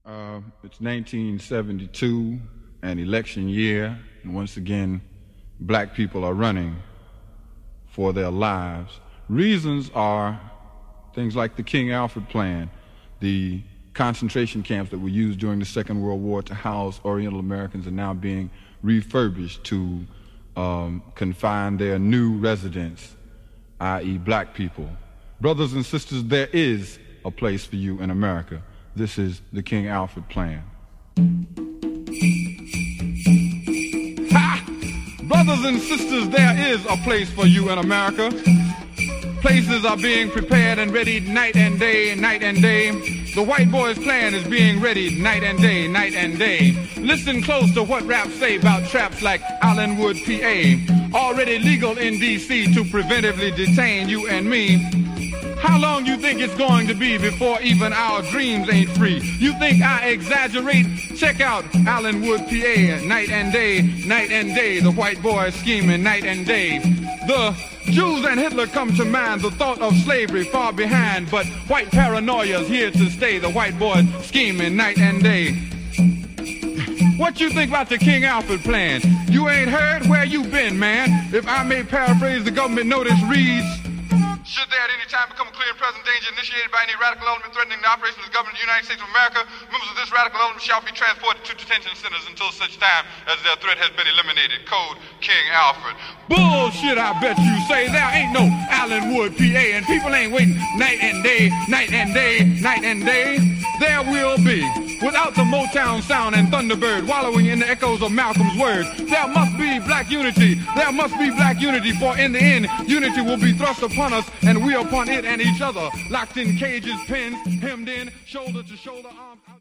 It's 1972, an election year, and once again, black people are running for their lives. Reasons are things like the King Alfred Plan, the concentration camps that were used during the Second World War to house Oriental Americans are now being refurbished to confine their new residents, i.e. black people. Brothers and sisters, there is a place for you in America. This is the King Alfred Plan. Ha! Brothers and sisters, there is a place for you in America. Places are being prepared and readied night and day, night and day. The white boy's plan is being readied night and day, night and day. Listen close to what raps say about traps like Allenwood, PA. Already legal in D.C. to preventively detain you and me. How long you think it's going to be before even our dreams ain't free? You think I exaggerate? Check out Allenwood, PA, night and day, night and day. The white boy scheming night and day. The Jews and Hitler come to mind, the thought of slavery far behind, but white paranoia's here to stay. The white boy scheming night and day. What you think about the King Alfred Plan? You ain't heard? Where you been, man? If I may paraphrase, the government notice reads: should there at any time become a clear and present danger initiated by any radical element threatening the operations of the government of the United States of America, members of this radical element shall be transported to detention centers until such time as their threat has been eliminated. Code King Alfred. Bullshit, I bet you say. There ain't no Allenwood, PA, and people ain't waiting night and day, night and day, night and day. There will be. Without the Motown sound and Thunderbird wallowing in the echoes of Malcolm's words, there must be black unity. There must be black unity, for in the end, unity will be thrust upon us, and we upon it and each other, locked in cages, pins, hemmed in, shoulder to shoulder, arm.